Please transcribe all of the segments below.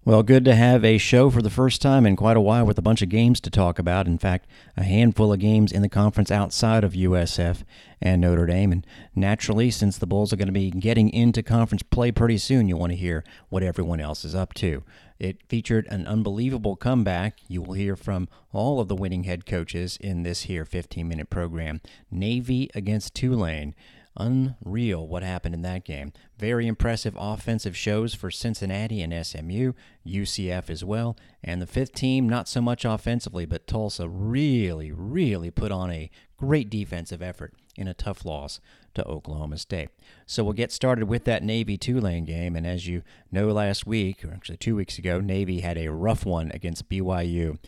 Well, good to have a show for the first time in quite a while with a bunch of games to talk about. In fact, a handful of games in the conference outside of USF and Notre Dame. And naturally, since the Bulls are going to be getting into conference play pretty soon, you'll want to hear what everyone else is up to. It featured an unbelievable comeback. You will hear from all of the winning head coaches in this here 15-minute program. Navy against Tulane. Unreal what happened in that game. Very impressive offensive shows for Cincinnati and SMU, UCF as well, and the fifth team, not so much offensively, but Tulsa really put on a great defensive effort in a tough loss to Oklahoma State. So we'll get started with that Navy-Tulane game, and as you know, last week, or actually 2 weeks ago, Navy had a rough one against BYU.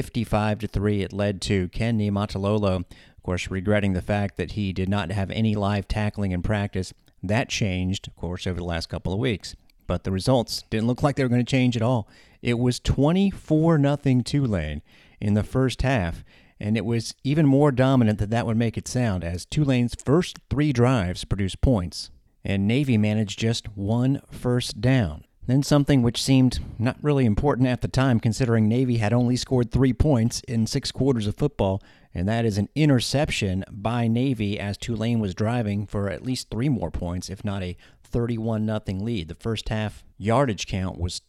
55-3 it led to Ken Niumatalolo, of course, regretting the fact that he did not have any live tackling in practice. That changed, of course, over the last couple of weeks. But the results didn't look like they were going to change at all. It was 24-0 Tulane in the first half, and it was even more dominant than that would make it sound, as Tulane's first 3 drives produced points, and Navy managed just 1 first down. Then something which seemed not really important at the time, considering Navy had only scored 3 points in 6 quarters of football, and that is an interception by Navy as Tulane was driving for at least 3 more points, if not a 31-0 lead. The first half yardage count was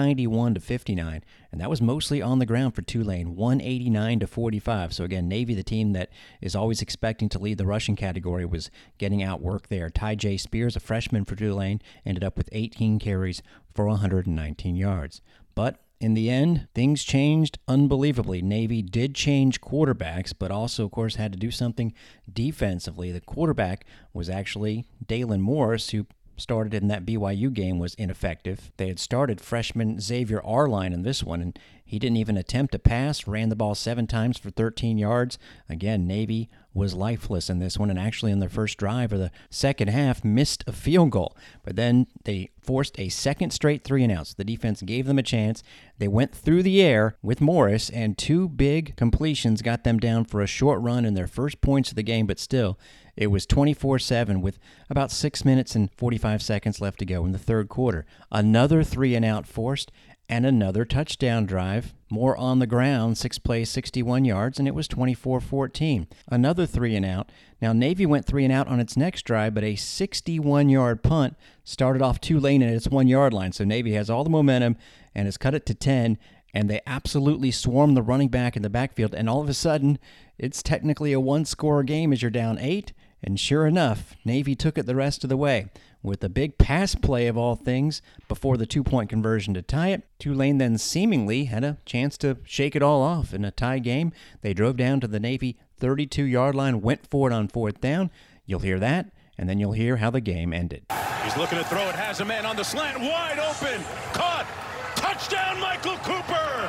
291-59, and that was mostly on the ground for Tulane, 189-45. So again, Navy, the team that is always expecting to lead the rushing category, was getting outworked there. Ty J. Spears, a freshman for Tulane, ended up with 18 carries for 119 yards. But in the end, things changed unbelievably. Navy did change quarterbacks, but also, of course, had to do something defensively. The quarterback was actually Dalen Morris, who started in that BYU game, was ineffective. They had started freshman Xavier Arline in this one, and he didn't even attempt to pass, ran the ball 7 times for 13 yards. Again, Navy was lifeless in this one, and actually in their first drive of the second half missed a field goal. But then they forced a second straight 3-and-outs. The defense gave them a chance. They went through the air with Morris, and 2 big completions got them down for a short run in their first points of the game, but still, it was 24-7 with about 6 minutes and 45 seconds left to go in the third quarter. Another 3-and-out forced, and another touchdown drive, more on the ground, 6 plays, 61 yards, and it was 24-14. Another 3-and-out. Now, Navy went 3-and-out on its next drive, but a 61-yard punt started off Tulane at its 1-yard line. So Navy has all the momentum and has cut it to 10, and they absolutely swarm the running back in the backfield, and all of a sudden, it's technically a 1-score game as you're down 8, and sure enough, Navy took it the rest of the way with a big pass play of all things before the 2-point conversion to tie it. Tulane then seemingly had a chance to shake it all off in a tie game. They drove down to the Navy 32-yard line, went for it on 4th down. You'll hear that, and then you'll hear how the game ended. He's looking to throw it, has a man on the slant, wide open, caught, touchdown Michael Cooper!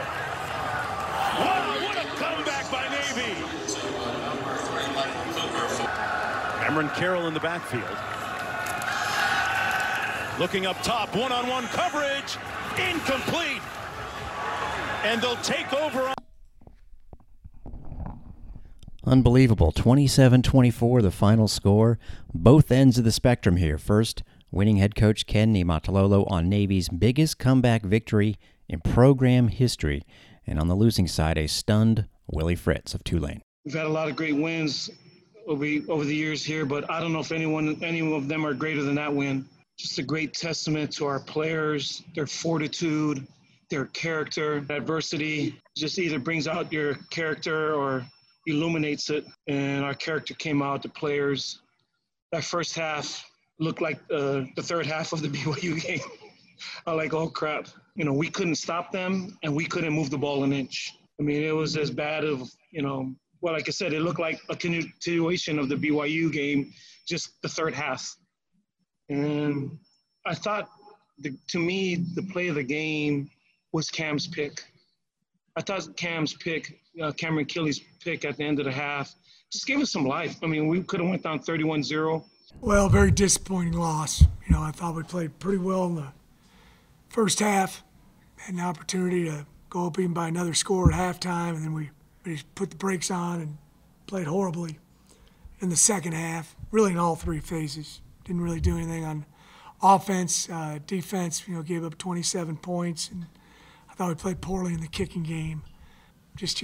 Wow, what a comeback by Navy! Cameron Carroll in the backfield. Looking up top, one-on-one coverage, incomplete. And they'll take over. Unbelievable. 27-24, the final score. Both ends of the spectrum here. First, winning head coach Ken Niumatalolo on Navy's biggest comeback victory in program history. And on the losing side, a stunned Willie Fritz of Tulane. We've had a lot of great wins over the years here, but I don't know if any of them are greater than that win. Just a great testament to our players, their fortitude, their character. Adversity just either brings out your character or illuminates it. And our character came out, the players. That first half looked like the third half of the BYU game. I'm like, oh, crap. You know, we couldn't stop them, and we couldn't move the ball an inch. I mean, it was as bad of, well, like I said, it looked like a continuation of the BYU game, just the third half. And I thought, to me, the play of the game was Cam's pick. I thought Cam's pick, Cameron Kelly's pick at the end of the half, just gave us some life. I mean, we could have went down 31-0. Well, very disappointing loss. I thought we played pretty well in the first half. Had an opportunity to go up even by another score at halftime, and then we just put the brakes on and played horribly in the second half, really in all 3 phases. Didn't really do anything on offense. Defense, gave up 27 points and I thought we played poorly in the kicking game. Just,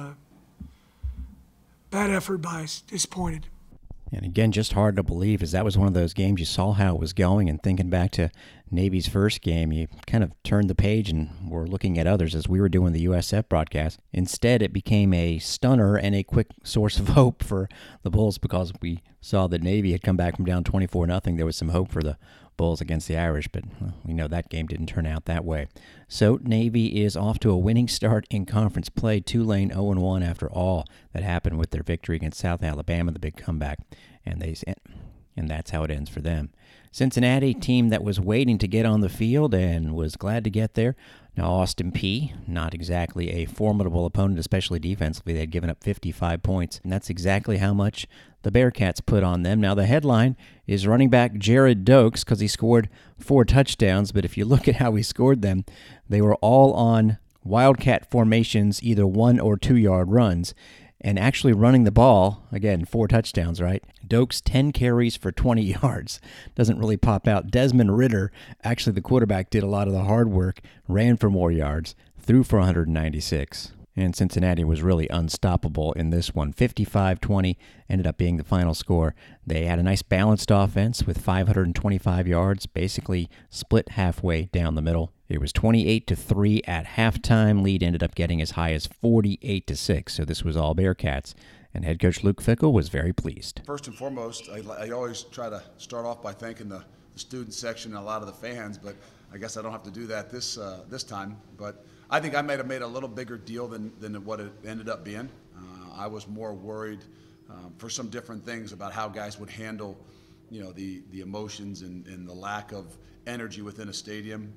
bad effort by us, disappointed. And again, just hard to believe, as that was one of those games you saw how it was going, and thinking back to Navy's first game, you kind of turned the page and were looking at others as we were doing the USF broadcast. Instead, it became a stunner and a quick source of hope for the Bulls, because we saw that Navy had come back from down 24-0. There was some hope for the Bulls against the Irish, but we know that game didn't turn out that way. So Navy is off to a winning start in conference play. Tulane 0-1 after all that happened with their victory against South Alabama, the big comeback, and that's how it ends for them. Cincinnati, team that was waiting to get on the field and was glad to get there. Now Austin Peay, not exactly a formidable opponent, especially defensively. They'd given up 55 points, and that's exactly how much the Bearcats put on them. Now the headline is running back Jared Dokes, because he scored 4 touchdowns, but if you look at how he scored them, they were all on Wildcat formations, either 1 or 2 yard runs. And actually running the ball, again, 4 touchdowns, right? Dokes, 10 carries for 20 yards. Doesn't really pop out. Desmond Ridder, actually the quarterback, did a lot of the hard work, ran for more yards, threw for 196. And Cincinnati was really unstoppable in this one. 55-20 ended up being the final score. They had a nice balanced offense with 525 yards, basically split halfway down the middle. It was 28-3 at halftime. Lead ended up getting as high as 48-6. So this was all Bearcats. And head coach Luke Fickell was very pleased. First and foremost, I always try to start off by thanking the student section and a lot of the fans, but I guess I don't have to do that this time. But I think I might have made a little bigger deal than what it ended up being. I was more worried for some different things about how guys would handle, the emotions and the lack of energy within a stadium.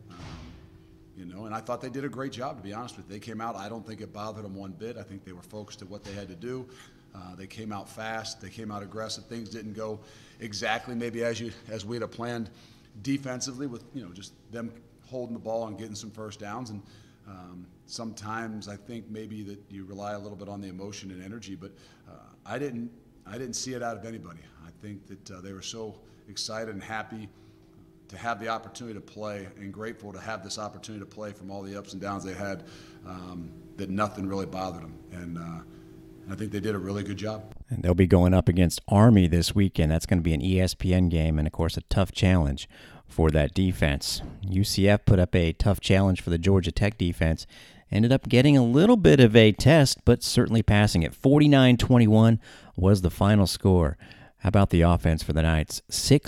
And I thought they did a great job, to be honest with you. They came out, I don't think it bothered them one bit. I think they were focused at what they had to do. They came out fast. They came out aggressive. Things didn't go exactly maybe as we'd have planned defensively, with just them holding the ball and getting some first downs. And sometimes I think maybe that you rely a little bit on the emotion and energy, but I didn't see it out of anybody. I think that they were so excited and happy to have the opportunity to play, and grateful to have this opportunity to play from all the ups and downs they had, that nothing really bothered them. And I think they did a really good job. And they'll be going up against Army this weekend. That's going to be an ESPN game, and, of course, a tough challenge for that defense. UCF put up a tough challenge for the Georgia Tech defense. Ended up getting a little bit of a test, but certainly passing it. 49-21 was the final score. How about the offense for the Knights?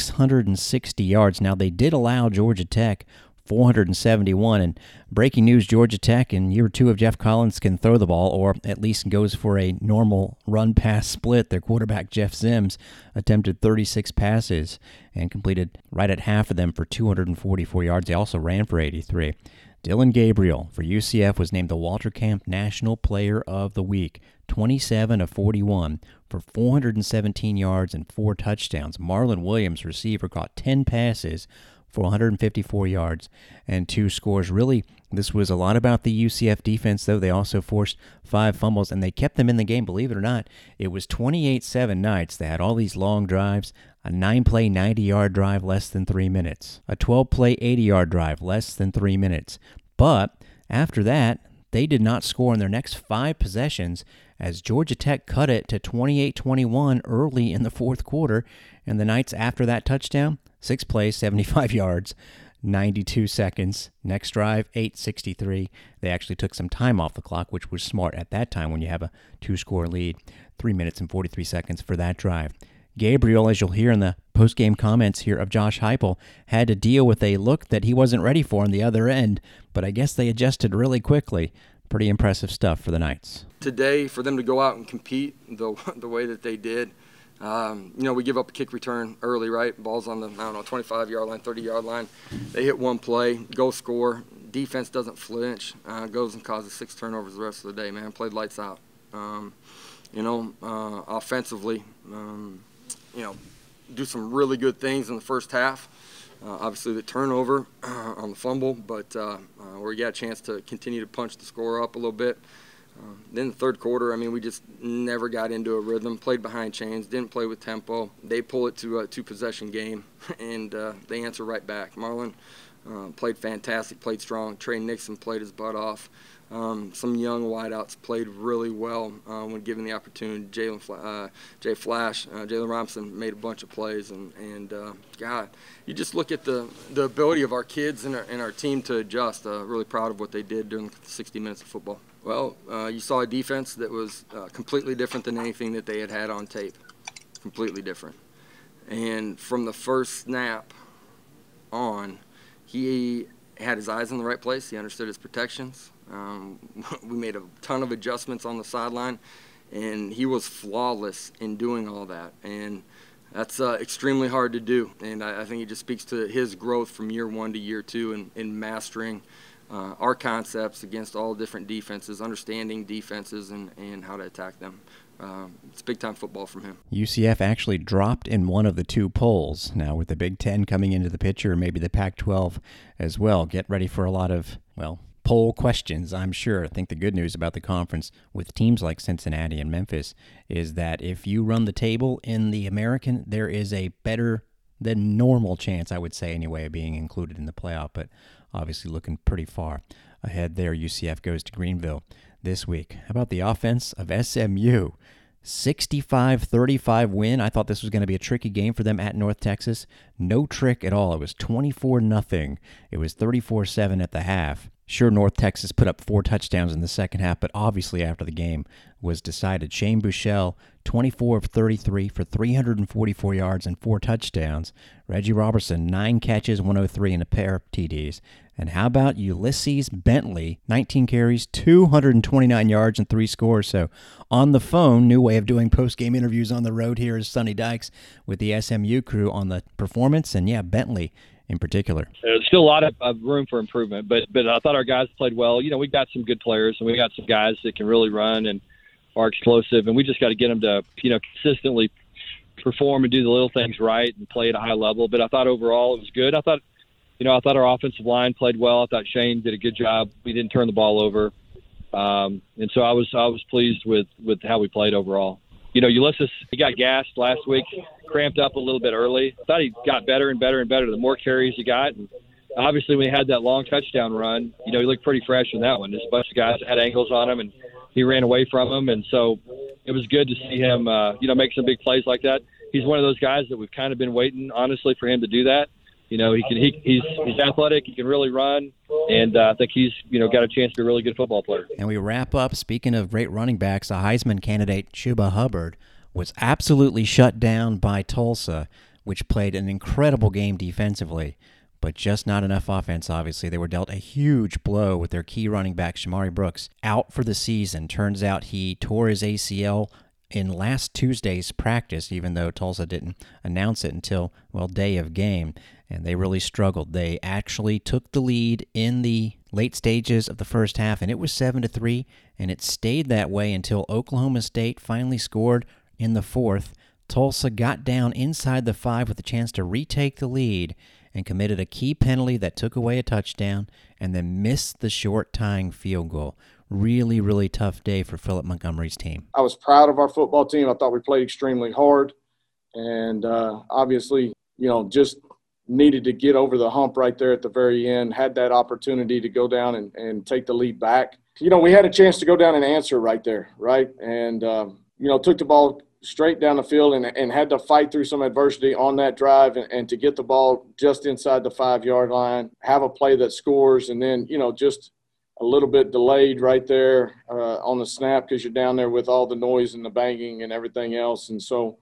660 yards. Now, they did allow Georgia Tech 471. And breaking news, Georgia Tech in year 2 of Jeff Collins can throw the ball, or at least goes for a normal run-pass split. Their quarterback, Jeff Sims, attempted 36 passes and completed right at half of them for 244 yards. They also ran for 83. Dillon Gabriel for UCF was named the Walter Camp National Player of the Week. 27 of 41 for 417 yards and 4 touchdowns. Marlon Williams, receiver, caught 10 passes for 154 yards and 2 scores. Really, this was a lot about the UCF defense, though. They also forced 5 fumbles, and they kept them in the game, believe it or not. It was 28-7 Knights. They had all these long drives, a 9-play, 90-yard drive, less than 3 minutes. A 12-play, 80-yard drive, less than 3 minutes. But after that, they did not score in their next 5 possessions, as Georgia Tech cut it to 28-21 early in the fourth quarter, and the Knights, after that touchdown, 6 plays, 75 yards, 92 seconds. Next drive, 8:63. They actually took some time off the clock, which was smart at that time when you have a 2-score lead. 3 minutes and 43 seconds for that drive. Gabriel, as you'll hear in the post-game comments here of Josh Heupel, had to deal with a look that he wasn't ready for on the other end, but I guess they adjusted really quickly. Pretty impressive stuff for the Knights. Today, for them to go out and compete the way that they did, we give up a kick return early, right? Ball's on the, 25-yard line, 30-yard line. They hit one play, go score. Defense doesn't flinch, goes and causes 6 turnovers the rest of the day, man. Played lights out. Offensively, do some really good things in the first half. Obviously, the turnover on the fumble, but where you got a chance to continue to punch the score up a little bit. Then the third quarter, we just never got into a rhythm, played behind chains, didn't play with tempo. They pull it to a 2-possession game, and they answer right back. Marlon played fantastic, played strong. Trey Nixon played his butt off. Some young wideouts played really well when given the opportunity. Jalen Robinson made a bunch of plays, and God, you just look at the ability of our kids and our team to adjust. Really proud of what they did during 60 minutes of football. Well, you saw a defense that was completely different than anything that they had on tape. Completely different. And from the first snap on, he had his eyes in the right place. He understood his protections. We made a ton of adjustments on the sideline, and he was flawless in doing all that. And that's extremely hard to do. And I think it just speaks to his growth from year one to year two in mastering our concepts against all different defenses, understanding defenses and how to attack them. It's big-time football from him. UCF actually dropped in one of the two polls. Now, with the Big Ten coming into the picture, maybe the Pac-12 as well, get ready for a lot of, poll questions, I'm sure. I think the good news about the conference with teams like Cincinnati and Memphis is that if you run the table in the American, there is a better than normal chance, I would say anyway, of being included in the playoff, but obviously looking pretty far ahead there. UCF goes to Greenville this week. How about the offense of SMU? 65-35 win. I thought this was going to be a tricky game for them at North Texas. No trick at all. It was 24-0. It was 34-7 at the half. Sure, North Texas put up 4 touchdowns in the second half, but obviously after the game was decided. Shane Buechele, 24 of 33 for 344 yards and 4 touchdowns. Reggie Robertson, 9 catches, 103, and a pair of TDs. And how about Ulysses Bentley, 19 carries, 229 yards, and 3 scores. So on the phone, new way of doing post-game interviews on the road here is Sonny Dykes with the SMU crew on the performance. And, Bentley in particular. There's still a lot of room for improvement, but I thought our guys played well. We've got some good players, and we got some guys that can really run and are explosive, and we just got to get them to, consistently perform and do the little things right and play at a high level. But I thought overall it was good. I thought our offensive line played well. I thought Shane did a good job. We didn't turn the ball over. And so I was pleased with how we played overall. Ulysses, he got gassed last week, cramped up a little bit early. I thought he got better and better and better the more carries he got. And obviously, when he had that long touchdown run, he looked pretty fresh in that one. There's a bunch of guys that had angles on him, and he ran away from him. And so it was good to see him, make some big plays like that. He's one of those guys that we've kind of been waiting, honestly, for him to do that. He's athletic. He can really run, and I think he's got a chance to be a really good football player. And we wrap up. Speaking of great running backs, a Heisman candidate, Chuba Hubbard, was absolutely shut down by Tulsa, which played an incredible game defensively, but just not enough offense. Obviously, they were dealt a huge blow with their key running back, Shamari Brooks, out for the season. Turns out he tore his ACL in last Tuesday's practice, even though Tulsa didn't announce it until, day of game. And they really struggled. They actually took the lead in the late stages of the first half, and it was 7-3, and it stayed that way until Oklahoma State finally scored in the fourth. Tulsa got down inside the 5 with a chance to retake the lead and committed a key penalty that took away a touchdown and then missed the short tying field goal. Really, really tough day for Philip Montgomery's team. I was proud of our football team. I thought we played extremely hard, and obviously, just needed to get over the hump right there at the very end, had that opportunity to go down and take the lead back. We had a chance to go down and answer right there, right? And, took the ball straight down the field and had to fight through some adversity on that drive and to get the ball just inside the 5-yard line, have a play that scores, and then, just a little bit delayed right there on the snap because you're down there with all the noise and the banging and everything else. And so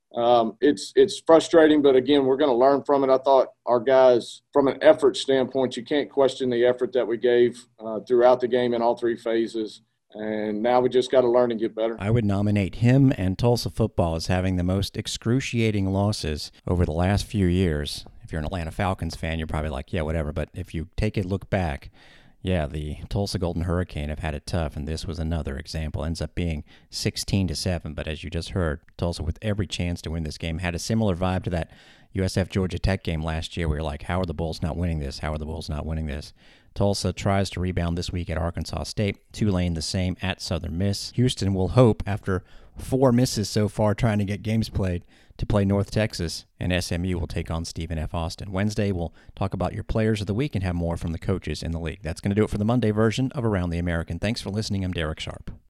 it's frustrating, but again, we're going to learn from it. I thought our guys, from an effort standpoint, you can't question the effort that we gave throughout the game in all 3 phases. And now we just got to learn and get better. I would nominate him and Tulsa football as having the most excruciating losses over the last few years. If you're an Atlanta Falcons fan, you're probably like, yeah, whatever. But if you take a look back, the Tulsa Golden Hurricane have had it tough, and this was another example. Ends up being 16-7, but as you just heard, Tulsa with every chance to win this game had a similar vibe to that USF Georgia Tech game last year where you're like, how are the Bulls not winning this? How are the Bulls not winning this? Tulsa tries to rebound this week at Arkansas State. Tulane the same at Southern Miss. Houston will hope, after 4 misses so far trying to get games played to play North Texas, and SMU will take on Stephen F. Austin. Wednesday, we'll talk about your players of the week and have more from the coaches in the league. That's going to do it for the Monday version of Around the American. Thanks for listening. I'm Derek Sharp.